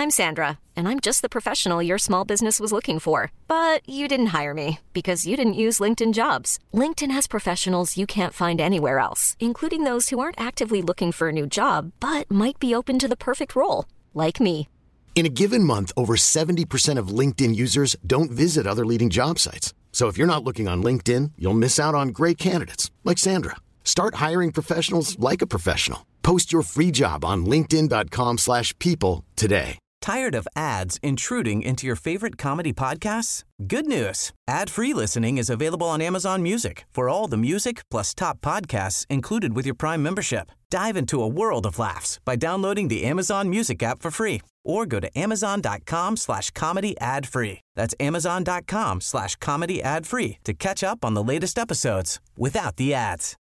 I'm Sandra, and I'm just the professional your small business was looking for. But you didn't hire me because you didn't use LinkedIn Jobs. LinkedIn has professionals you can't find anywhere else, including those who aren't actively looking for a new job, but might be open to the perfect role, like me. In a given month, over 70% of LinkedIn users don't visit other leading job sites. So if you're not looking on LinkedIn, you'll miss out on great candidates like Sandra. Start hiring professionals like a professional. Post your free job on linkedin.com/people today. Tired of ads intruding into your favorite comedy podcasts? Good news. Ad-free listening is available on Amazon Music for all the music plus top podcasts included with your Prime membership. Dive into a world of laughs by downloading the Amazon Music app for free or go to amazon.com/comedy ad-free. That's amazon.com/comedy ad-free to catch up on the latest episodes without the ads.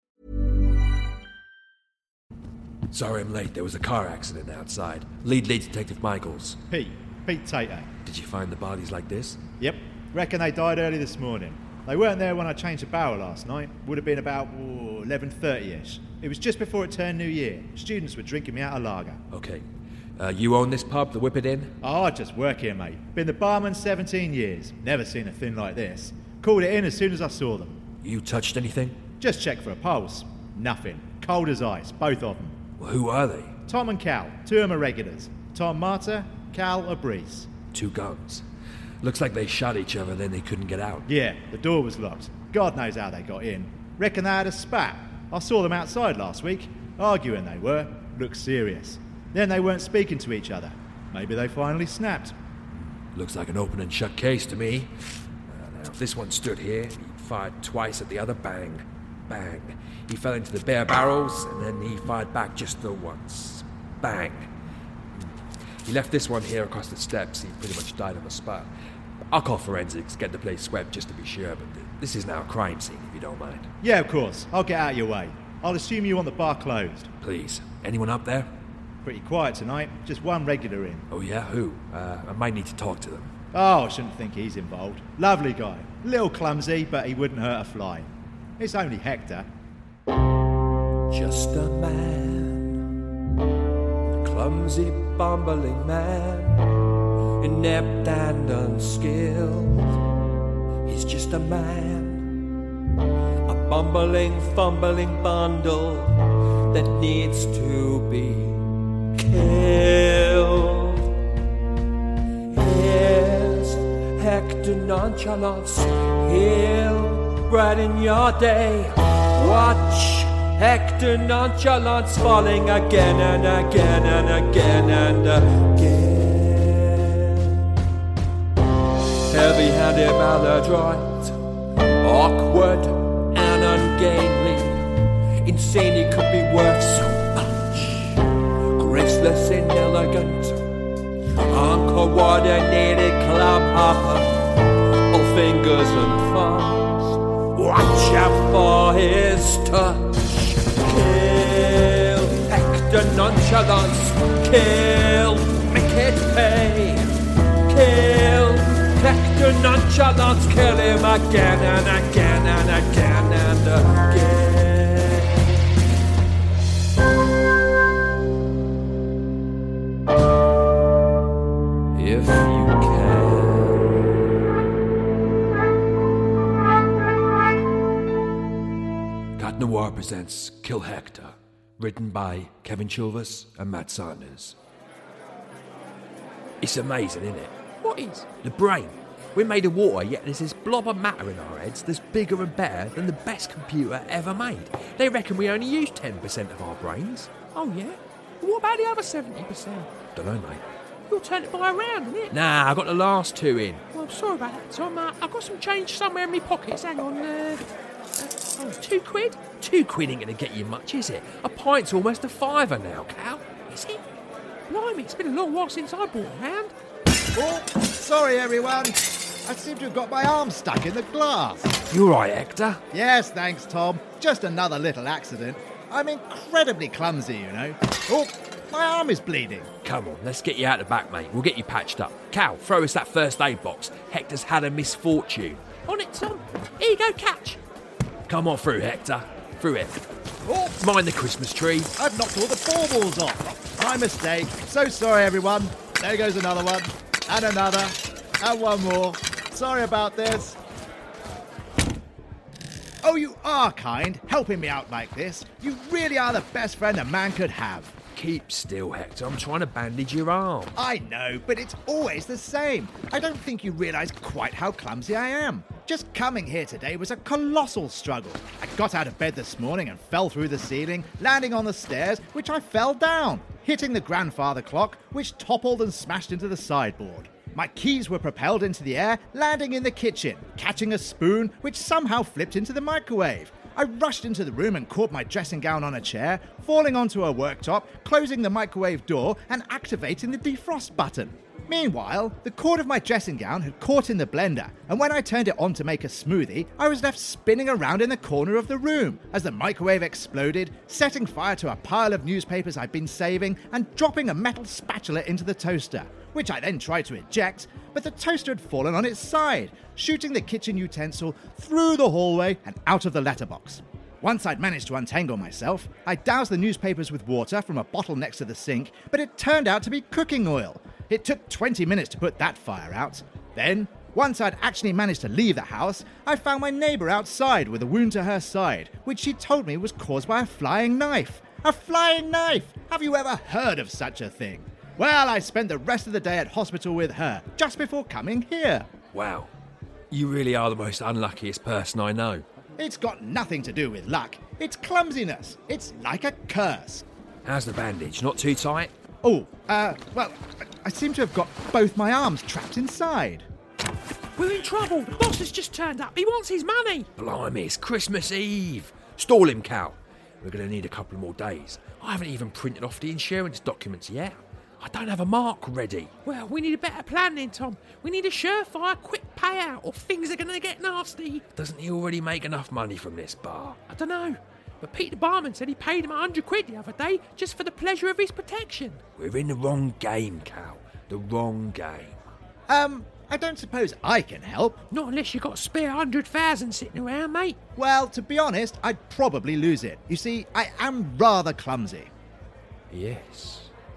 Sorry I'm late. There was a car accident outside. Lead Detective Michaels. Pete Tato. Did you find the bodies like this? Yep. Reckon they died early this morning. They weren't there when I changed the barrel last night. Would have been about 11:30ish. It was just before it turned New Year. Students were drinking me out of lager. Okay. You own this pub, the Whippet Inn? Oh, I just work here, mate. Been the barman 17 years. Never seen a thing like this. Called it in as soon as I saw them. You touched anything? Just checked for a pulse. Nothing. Cold as ice, both of them. Well, who are they? Tom and Cal. Two of them are regulars. Tom Martyr, Cal a Breeze. Two guns. Looks like they shot each other, then they couldn't get out. Yeah, the door was locked. God knows how they got in. Reckon they had a spat. I saw them outside last week. Arguing they were. Looked serious. Then they weren't speaking to each other. Maybe they finally snapped. Looks like an open and shut case to me. Now, if this one stood here, he fired twice at the other. Bang. Bang. He fell into the bare barrels, and then he fired back just the once. Bang. He left this one here across the steps. He pretty much died on the spot. I'll call forensics, get the place swept just to be sure, but this is now a crime scene, if you don't mind. Yeah, of course. I'll get out of your way. I'll assume you want the bar closed. Please. Anyone up there? Pretty quiet tonight. Just one regular in. Oh, yeah? Who? I might need to talk to them. Oh, I shouldn't think he's involved. Lovely guy. Little clumsy, but he wouldn't hurt a fly. It's only Hector. Just a man, a clumsy, bumbling man, inept and unskilled. He's just a man, a bumbling, fumbling bundle that needs to be killed. Here's Hector Nonchalance, he'll brighten your day. Watch Hector Nonchalance falling again and again and again and again. Heavy-handed, maladroit, awkward and ungainly. Insane, he could be worth so much. Graceless, inelegant, uncoordinated club hopper, all fingers and thumbs. Watch out for his touch. Kill Hector Nonchalance. Kill, make it pay. Kill Hector Nonchalance. Kill him again and again and again and again. If you can. Cat Noir presents Kill Hector, written by Kevin Chilvers and Matt Sanders. It's amazing, isn't it? What is? The brain. We're made of water, yet there's this blob of matter in our heads that's bigger and better than the best computer ever made. They reckon we only use 10% of our brains. Oh, yeah? What about the other 70%? Don't know, mate. You'll turn it by around, isn't it? Nah, I got the last two in. Well, I'm sorry about that, Tom. I've got some change somewhere in my pockets. Hang on. £2? £2 ain't gonna get you much, is it? A pint's almost a fiver now, Cal. Is it? Blimey, it's been a long while since I bought a round. Oh, sorry everyone. I seem to have got my arm stuck in the glass. You all right, Hector? Yes, thanks, Tom. Just another little accident. I'm incredibly clumsy, you know. Oh, my arm is bleeding. Come on, let's get you out the back, mate. We'll get you patched up. Cal, throw us that first aid box. Hector's had a misfortune. On it, Tom. Here you go, catch. Come on through, Hector. Through it. Oh, Mind the Christmas tree. I've knocked all the baubles off. My mistake. So sorry, everyone. there goes another one. And another. And one more. Sorry about this. Oh, you are kind, helping me out like this. You really are the best friend a man could have. Keep still, Hector. I'm trying to bandage your arm. I know, but it's always the same. I don't think you realise quite how clumsy I am. Just coming here today was a colossal struggle. I got out of bed this morning and fell through the ceiling, landing on the stairs, which I fell down, hitting the grandfather clock, which toppled and smashed into the sideboard. My keys were propelled into the air, landing in the kitchen, catching a spoon, which somehow flipped into the microwave. I rushed into the room and caught my dressing gown on a chair, falling onto a worktop, closing the microwave door and activating the defrost button. Meanwhile, the cord of my dressing gown had caught in the blender, and when I turned it on to make a smoothie, I was left spinning around in the corner of the room as the microwave exploded, setting fire to a pile of newspapers I'd been saving and dropping a metal spatula into the toaster, which I then tried to eject, but the toaster had fallen on its side, shooting the kitchen utensil through the hallway and out of the letterbox. Once I'd managed to untangle myself, I doused the newspapers with water from a bottle next to the sink, but it turned out to be cooking oil. It took 20 minutes to put that fire out. Then, once I'd actually managed to leave the house, I found my neighbour outside with a wound to her side, which she told me was caused by a flying knife. A flying knife! Have you ever heard of such a thing? Well, I spent the rest of the day at hospital with her, just before coming here. Wow. You really are the most unluckiest person I know. It's got nothing to do with luck. It's clumsiness. It's like a curse. How's the bandage? Not too tight? Oh, well, I seem to have got both my arms trapped inside. We're in trouble. The boss has just turned up. He wants his money. Blimey, it's Christmas Eve. Stall him, Cal. We're going to need a couple more days. I haven't even printed off the insurance documents yet. I don't have a mark ready. Well, we need a better plan then, Tom. We need a surefire, quick payout, or things are going to get nasty. Doesn't he already make enough money from this bar? I don't know. But Peter Barman said he paid him £100 the other day just for the pleasure of his protection. We're in the wrong game, Cal. The wrong game. I don't suppose I can help. Not unless you've got a spare 100,000 sitting around, mate. Well, to be honest, I'd probably lose it. You see, I am rather clumsy. Yes.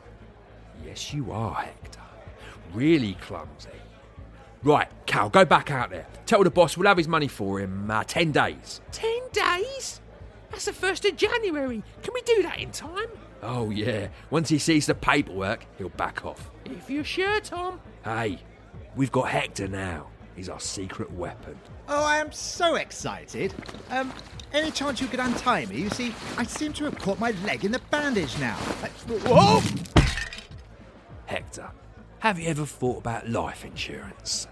Yes, you are, Hector. Really clumsy. Right, Cal, go back out there. Tell the boss we'll have his money for him 10 days. 10 days? That's the 1st of January. Can we do that in time? Oh, yeah. Once he sees the paperwork, he'll back off. If you're sure, Tom. Hey, we've got Hector now. He's our secret weapon. Oh, I am so excited. Any chance you could untie me? You see, I seem to have caught my leg in the bandage now. Whoa! Hector, have you ever thought about life insurance?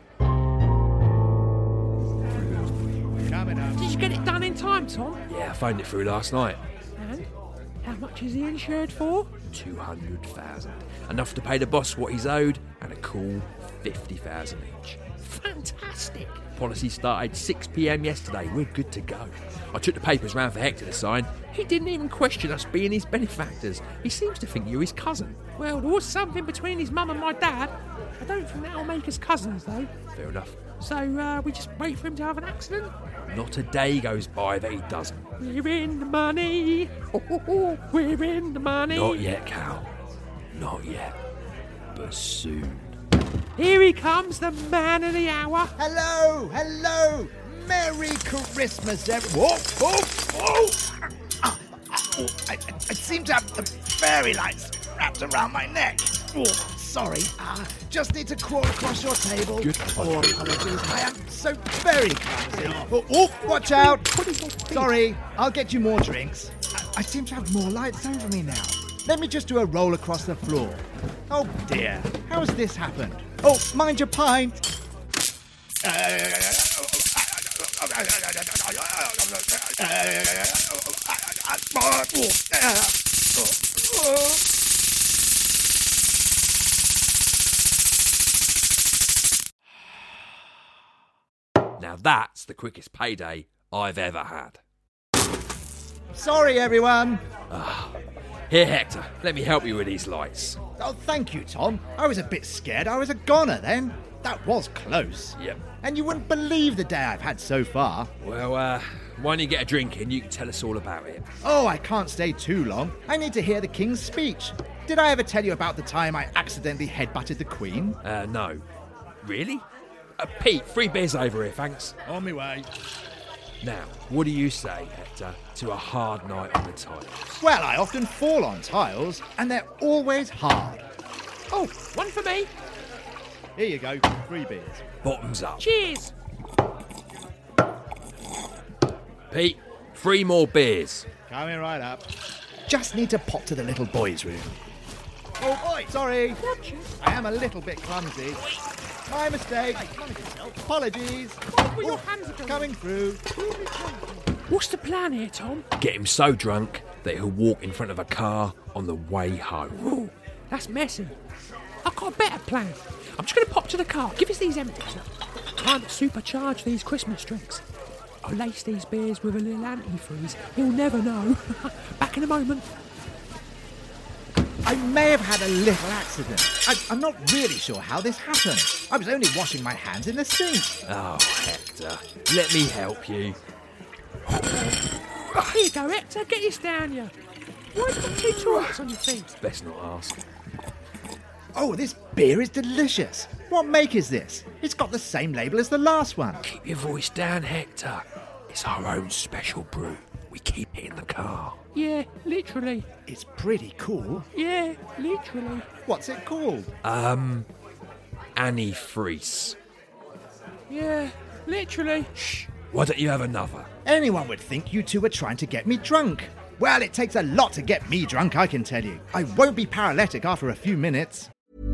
Coming up. Did you get it done in time, Tom? Yeah, I phoned it through last night. And how much is he insured for? 200,000. Enough to pay the boss what he's owed and a cool 50,000 each. Fantastic. Policy started 6 p.m. yesterday. We're good to go. I took the papers round for Hector to sign. He didn't even question us being his benefactors. He seems to think you're his cousin. Well, there was something between his mum and my dad. I don't think that'll make us cousins, though. Fair enough. So, we just wait for him to have an accident? Not a day goes by that he doesn't. We're in the money. We're in the money. Not yet, Cal. Not yet. But soon. Here he comes, the man of the hour. Hello, hello. Merry Christmas, everyone. Whoa, whoa, whoa. I seem to have the fairy lights wrapped around my neck. Oh, sorry. Just need to crawl across your table. Good. Oh, apologies. I am so very clumsy. Oh, watch out. Sorry, I'll get you more drinks. I seem to have more lights over me now. Let me just do a roll across the floor. Oh dear, how has this happened? Oh, mind your pint. Now that's the quickest payday I've ever had. Sorry, everyone. Here, Hector, let me help you with these lights. Oh, thank you, Tom. I was a bit scared I was a goner then. That was close. Yep. And you wouldn't believe the day I've had so far. Well, why don't you get a drink and you can tell us all about it? Oh, I can't stay too long. I need to hear the King's speech. Did I ever tell you about the time I accidentally headbutted the Queen? No. Really? Pete, 3 beers over here, thanks. On my way. Now, what do you say, Hector, to a hard night on the tiles? Well, I often fall on tiles, and they're always hard. Oh, one for me. Here you go, 3 beers. Bottoms up. Cheers. Pete, 3 more beers. Coming right up. Just need to pop to the little boys' room. Oh, boy, sorry. I am a little bit clumsy. My mistake. Apologies. Where your hands are going? Coming through. What's the plan here, Tom? Get him so drunk that he'll walk in front of a car on the way home. Ooh, that's messy. I've got a better plan. I'm just going to pop to the car. Give us these empties. Can't supercharge these Christmas drinks. I'll lace these beers with a little antifreeze. He'll never know. Back in a moment. I may have had a little accident. I'm not really sure how this happened. I was only washing my hands in the sink. Oh, Hector, let me help you. Here you go, Hector. Get this down you. Why have you got 2 toilets on your feet? Best not ask. Oh, this beer is delicious. What make is this? It's got the same label as the last one. Keep your voice down, Hector. It's our own special brew. We keep it in the car. Yeah, literally. It's pretty cool. Yeah, literally. What's it called? Antifreeze. Yeah, literally. Shh. Why don't you have another? Anyone would think you two were trying to get me drunk. Well, it takes a lot to get me drunk, I can tell you. I won't be paralytic after a few minutes.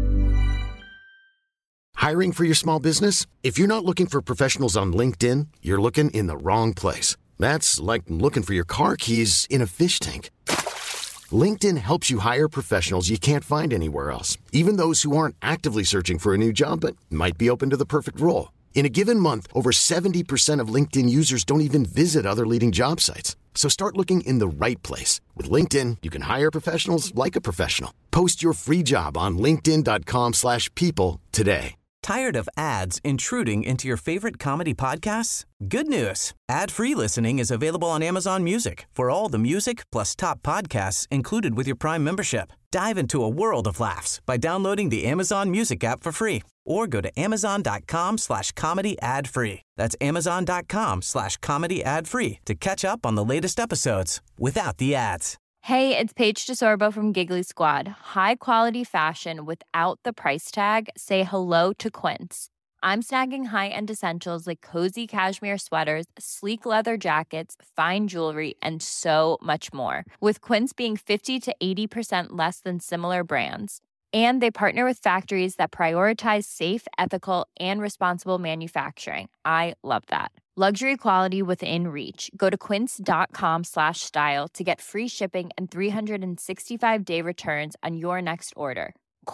Hiring for your small business? If you're not looking for professionals on LinkedIn, you're looking in the wrong place. That's like looking for your car keys in a fish tank. LinkedIn helps you hire professionals you can't find anywhere else, even those who aren't actively searching for a new job but might be open to the perfect role. In a given month, over 70% of LinkedIn users don't even visit other leading job sites. So start looking in the right place. With LinkedIn, you can hire professionals like a professional. Post your free job on linkedin.com/people today. Tired of ads intruding into your favorite comedy podcasts? Good news. Ad-free listening is available on Amazon Music for all the music plus top podcasts included with your Prime membership. Dive into a world of laughs by downloading the Amazon Music app for free or go to amazon.com/comedy ad-free. That's amazon.com/comedy ad-free to catch up on the latest episodes without the ads. Hey, it's Paige DeSorbo from Giggly Squad. High quality fashion without the price tag. Say hello to Quince. I'm snagging high-end essentials like cozy cashmere sweaters, sleek leather jackets, fine jewelry, and so much more. With Quince being 50 to 80% less than similar brands. And they partner with factories that prioritize safe, ethical, and responsible manufacturing. I love that. Luxury quality within reach. Go to quince.com/style to get free shipping and 365-day returns on your next order.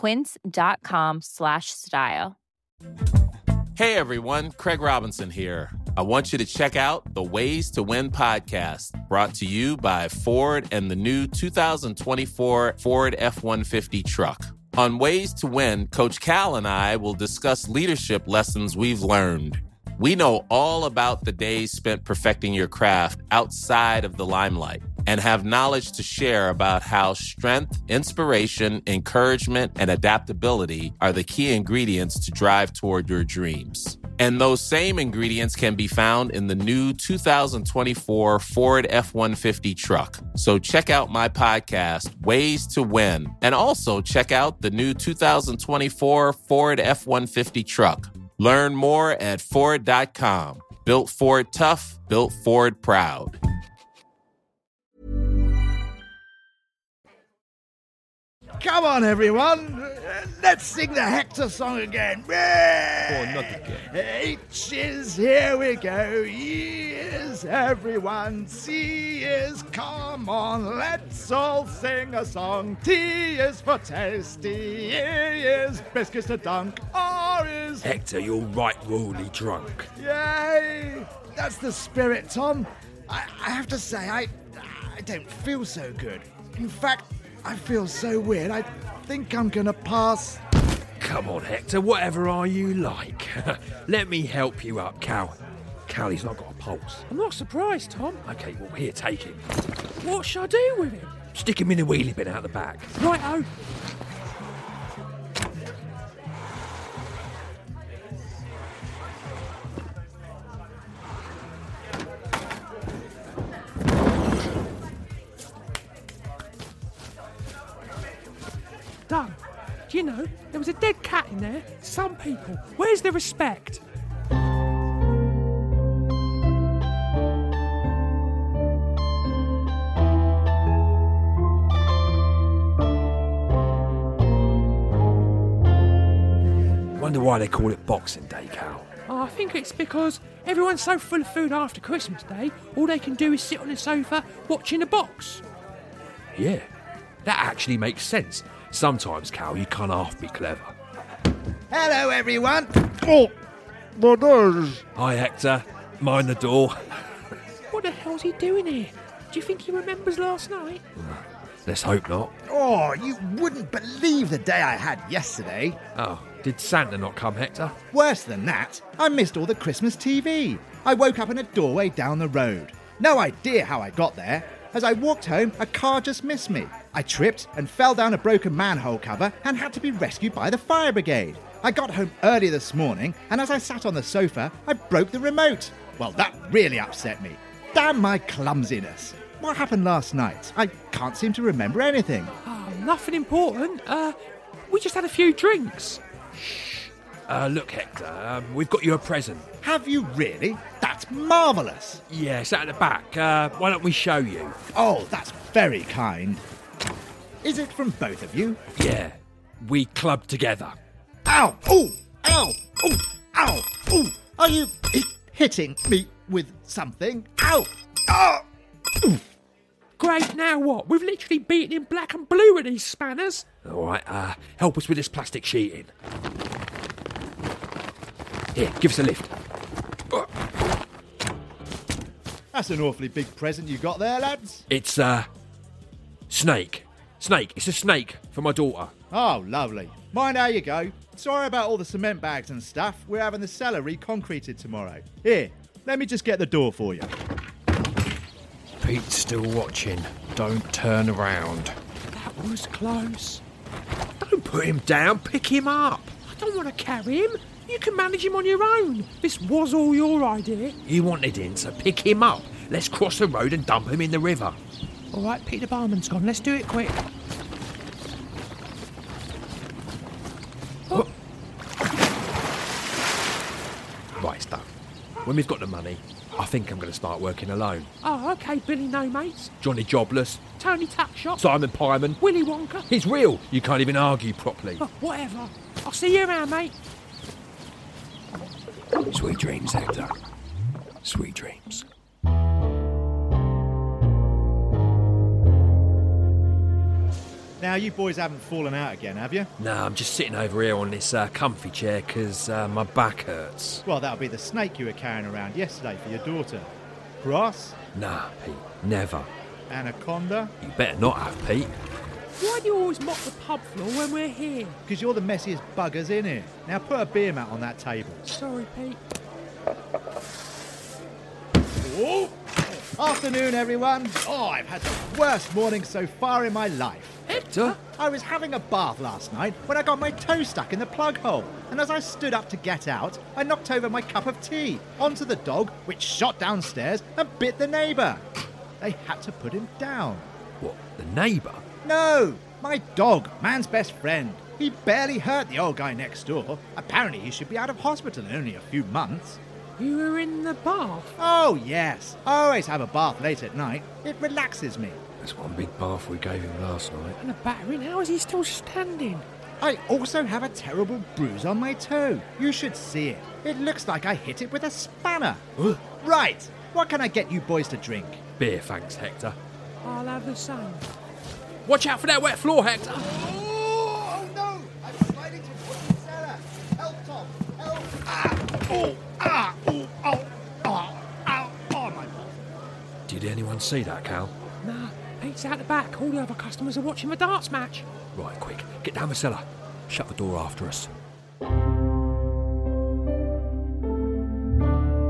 Quince.com/style. Hey everyone, Craig Robinson here. I want you to check out the Ways to Win podcast, brought to you by Ford and the new 2024 Ford F-150 truck. On Ways to Win, Coach Cal and I will discuss leadership lessons we've learned. We know all about the days spent perfecting your craft outside of the limelight and have knowledge to share about how strength, inspiration, encouragement, and adaptability are the key ingredients to drive toward your dreams. And those same ingredients can be found in the new 2024 Ford F-150 truck. So check out my podcast, Ways to Win, and also check out the new 2024 Ford F-150 truck. Learn more at Ford.com. Built Ford tough, built Ford proud. Come on, everyone. Let's sing the Hector song again. Or not again. H is, here we go. E is, everyone. C is, come on. Let's all sing a song. T is for tasty. E is, biscuits to dunk. R is... Hector, you're right royally drunk. Yay! That's the spirit, Tom. I have to say, I don't feel so good. In fact, I feel so weird. I think I'm gonna pass. Come on, Hector, whatever are you like? Let me help you up, Cal. Cal, he's not got a pulse. I'm not surprised, Tom. Okay, well, here, take him. What should I do with him? Stick him in the wheelie bin out the back. Righto. Done. Do you know, there was a dead cat in there. Some people. Where's the respect? Wonder why they call it Boxing Day, Cal. Oh, I think it's because everyone's so full of food after Christmas Day, all they can do is sit on the sofa watching a box. Yeah, that actually makes sense. Sometimes, Cal, you can't half be clever. Hello, everyone. Oh, my nose. Hi, Hector. Mind the door. What the hell's he doing here? Do you think he remembers last night? Let's hope not. Oh, you wouldn't believe the day I had yesterday. Oh, did Santa not come, Hector? Worse than that, I missed all the Christmas TV. I woke up in a doorway down the road. No idea how I got there. As I walked home, a car just missed me. I tripped and fell down a broken manhole cover and had to be rescued by the fire brigade. I got home early this morning, and as I sat on the sofa, I broke the remote. Well, that really upset me. Damn my clumsiness. What happened last night? I can't seem to remember anything. Oh, nothing important. We just had a few drinks. Look, Hector, we've got you a present. Have you really? That's marvellous. Yeah, it's at the back. Why don't we show you? Oh, that's very kind. Is it from both of you? Yeah, we clubbed together. Ow! Ooh! Ow! Ooh! Ow! Ooh! Are you hitting me with something? Ow! Ah! Ooh. Great, now what? We've literally beaten him black and blue with these spanners. All right, help us with this plastic sheeting. Here, give us a lift. That's an awfully big present you got there, lads. It's, snake. Snake. It's a snake for my daughter. Oh, lovely. Mind how you go. Sorry about all the cement bags and stuff. We're having the cellar reconcreted tomorrow. Here, let me just get the door for you. Pete's still watching. Don't turn around. That was close. Don't put him down. Pick him up. I don't want to carry him. You can manage him on your own. This was all your idea. You wanted in, so pick him up. Let's cross the road and dump him in the river. All right, Peter Barman's gone. Let's do it quick. Oh. Right, it's done. When we've got the money, I think I'm going to start working alone. Oh, OK, Billy No Mates. Johnny Jobless. Tony Tuckshot. Simon Pyman. Willy Wonka. It's real. You can't even argue properly. Oh, whatever. I'll see you around, mate. Sweet dreams, Hector. Sweet dreams. Now, you boys haven't fallen out again, have you? No, I'm just sitting over here on this comfy chair because my back hurts. Well, that'll be the snake you were carrying around yesterday for your daughter. Grass? Nah, Pete, never. Anaconda? You better not have, Pete. Why do you always mop the pub floor when we're here? Because you're the messiest buggers in here. Now put a beer mat on that table. Sorry, Pete. Oh. Afternoon, everyone. Oh, I've had the worst morning so far in my life. Hector? I was having a bath last night when I got my toe stuck in the plug hole. And as I stood up to get out, I knocked over my cup of tea onto the dog, which shot downstairs and bit the neighbour. They had to put him down. What, the neighbour? No, my dog, man's best friend. He barely hurt the old guy next door. Apparently he should be out of hospital in only a few months. You were in the bath? Oh, yes. I always have a bath late at night. It relaxes me. That's one big bath we gave him last night. And a battering? How is he still standing? I also have a terrible bruise on my toe. You should see it. It looks like I hit it with a spanner. Right. What can I get you boys to drink? Beer, thanks, Hector. I'll have the same. Watch out for that wet floor, Hector. Oh, no. I'm sliding towards the cellar. Help, Tom. Help. Ah. Oh. Ah. Oh. Oh. Oh. Ow. Oh, my God. Did anyone see that, Cal? Nah, Pete's out the back. All the other customers are watching the darts match. Right, quick. Get down the cellar. Shut the door after us.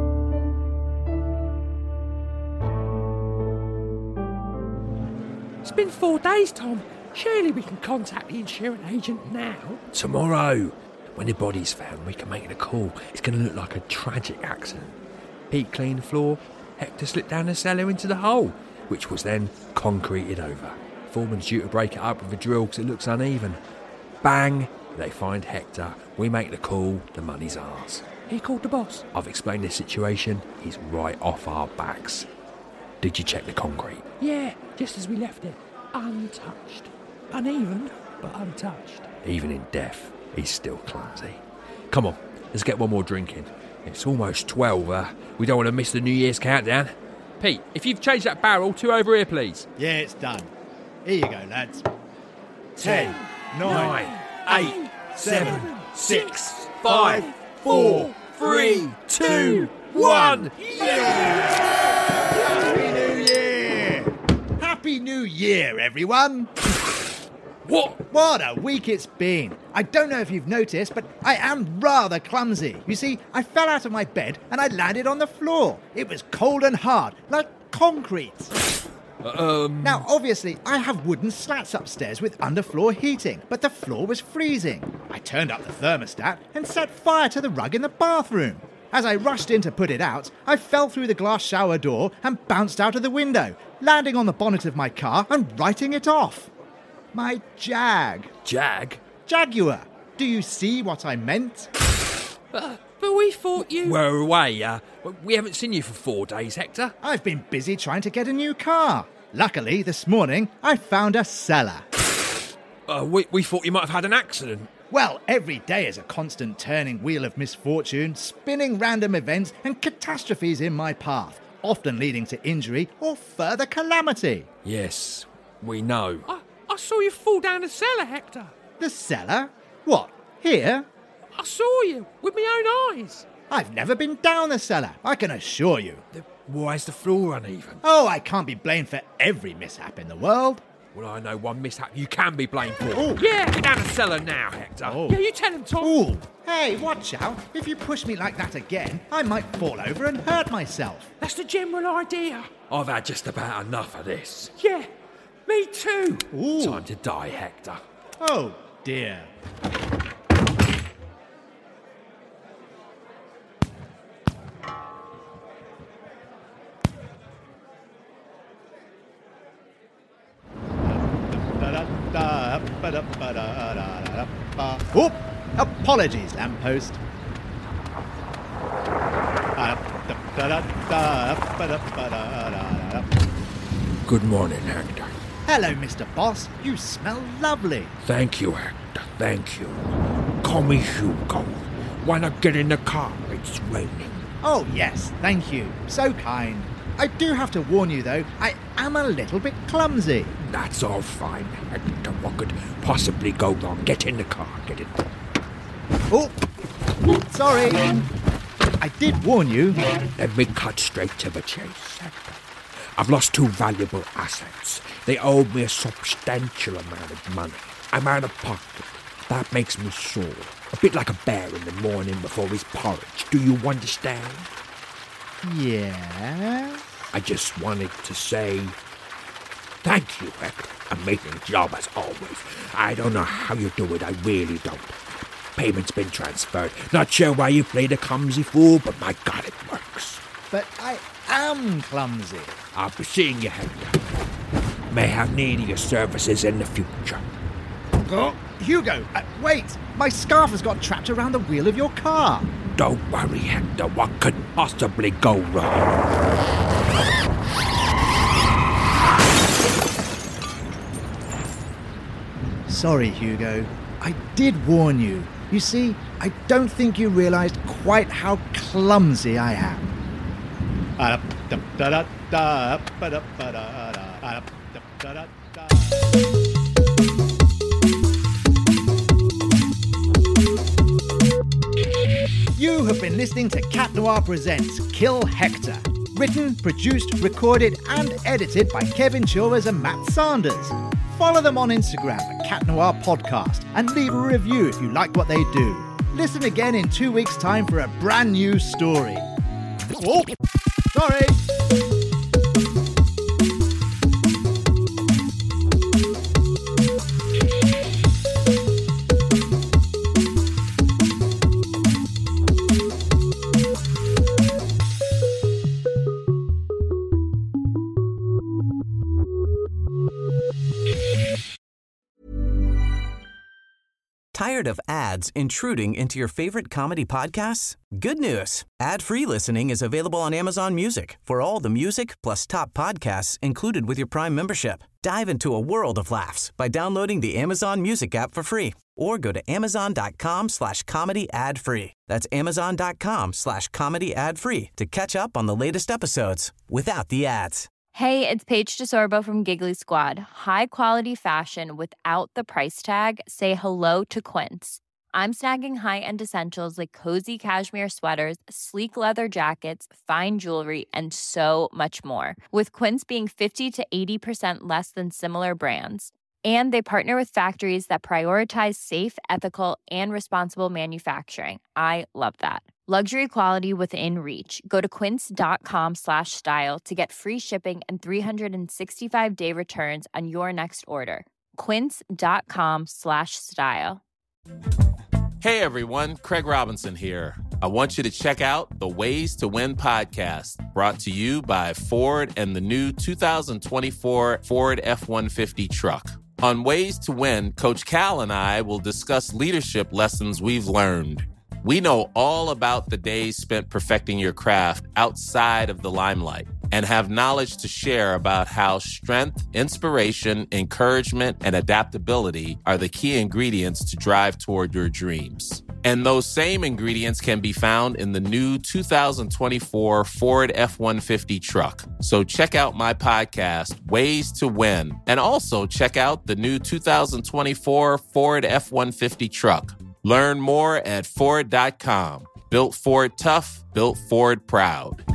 It's been 4 days, Tom. Surely we can contact the insurance agent now. Tomorrow, when the body's found, we can make it a call. It's going to look like a tragic accident. Pete cleaned the floor, Hector slipped down the cellar into the hole, which was then concreted over. Foreman's due to break it up with a drill because it looks uneven. Bang! They find Hector. We make the call. The money's ours. He called the boss. I've explained this situation. He's right off our backs. Did you check the concrete? Yeah, just as we left it. Untouched. Uneven, but untouched. Even in death, he's still clumsy. Come on, let's get one more drink in. It's almost 12. We don't want to miss the New Year's countdown. Pete, if you've changed that barrel, 2 over here, please. Yeah, it's done. Here you go, lads. 10, 9, 8, 7, 6, 5, 4, 3, 2, 1. Happy New Year! Happy New Year, everyone! What a week it's been. I don't know if you've noticed, but I am rather clumsy. You see, I fell out of my bed and I landed on the floor. It was cold and hard, like concrete. Now, obviously, I have wooden slats upstairs with underfloor heating, but the floor was freezing. I turned up the thermostat and set fire to the rug in the bathroom. As I rushed in to put it out, I fell through the glass shower door and bounced out of the window, landing on the bonnet of my car and writing it off. My Jag. Jag? Jaguar. Do you see what I meant? But we thought you... We're away. We haven't seen you for 4 days, Hector. I've been busy trying to get a new car. Luckily, this morning, I found a cellar. We thought you might have had an accident. Well, every day is a constant turning wheel of misfortune, spinning random events and catastrophes in my path, often leading to injury or further calamity. Yes, we know. I saw you fall down the cellar, Hector. The cellar? What, here? I saw you with my own eyes. I've never been down the cellar, I can assure you. Why is the floor uneven? Oh, I can't be blamed for every mishap in the world. Well, I know one mishap you can be blamed for. Oh. Yeah. Get down the cellar now, Hector. Oh. Yeah, you tell him, Tom. Ooh. Hey, watch out. If you push me like that again, I might fall over and hurt myself. That's the general idea. I've had just about enough of this. Yeah, me too. Ooh. Time to die, Hector. Oh, dear. Oop! Apologies, lamppost. Good morning, Hector. Hello, Mr. Boss. You smell lovely. Thank you, Hector. Thank you. Call me Hugo. Why not get in the car? It's raining. Oh, yes, thank you. So kind. I do have to warn you, though, I am a little bit clumsy. That's all fine, Hector. What could possibly go wrong? Get in the car. Get in. Oh, sorry. I did warn you. Let me cut straight to the chase, Hector. I've lost 2 valuable assets. They owe me a substantial amount of money. I'm out of pocket. That makes me sore. A bit like a bear in the morning before his porridge. Do you understand? Yeah? I just wanted to say thank you, Hector. Amazing job as always. I don't know how you do it, I really don't. Payment's been transferred. Not sure why you play the clumsy fool, but my God, it works. But I am clumsy. I'll be seeing you, Hector. May have need of your services in the future. Oh, Hugo, wait! My scarf has got trapped around the wheel of your car. Don't worry, Hector. What could possibly go wrong? Sorry, Hugo. I did warn you. You see, I don't think you realised quite how clumsy I am. You have been listening to Cat Noir Presents Kill Hector. Written, produced, recorded and edited by Kevin Chilvers and Matt Sanders. Follow them on Instagram at Cat Noir Podcast and leave a review if you like what they do. Listen again in 2 weeks' time for a brand new story. Oh, sorry. Tired of ads intruding into your favorite comedy podcasts? Good news. Ad-free listening is available on Amazon Music for all the music plus top podcasts included with your Prime membership. Dive into a world of laughs by downloading the Amazon Music app for free or go to amazon.com/comedy ad-free. That's amazon.com/comedy ad-free to catch up on the latest episodes without the ads. Hey, it's Paige DeSorbo from Giggly Squad. High quality fashion without the price tag. Say hello to Quince. I'm snagging high-end essentials like cozy cashmere sweaters, sleek leather jackets, fine jewelry, and so much more. With Quince being 50 to 80% less than similar brands. And they partner with factories that prioritize safe, ethical, and responsible manufacturing. I love that. Luxury quality within reach. Go to quince.com/style to get free shipping and 365-day returns on your next order. Quince.com/style. Hey everyone, Craig Robinson here. I want you to check out the Ways to Win podcast, brought to you by Ford and the new 2024 Ford F-150 truck. On Ways to Win, Coach Cal and I will discuss leadership lessons we've learned. We know all about the days spent perfecting your craft outside of the limelight and have knowledge to share about how strength, inspiration, encouragement, and adaptability are the key ingredients to drive toward your dreams. And those same ingredients can be found in the new 2024 Ford F-150 truck. So check out my podcast, Ways to Win, and also check out the new 2024 Ford F-150 truck. Learn more at Ford.com. Built Ford tough, built Ford proud.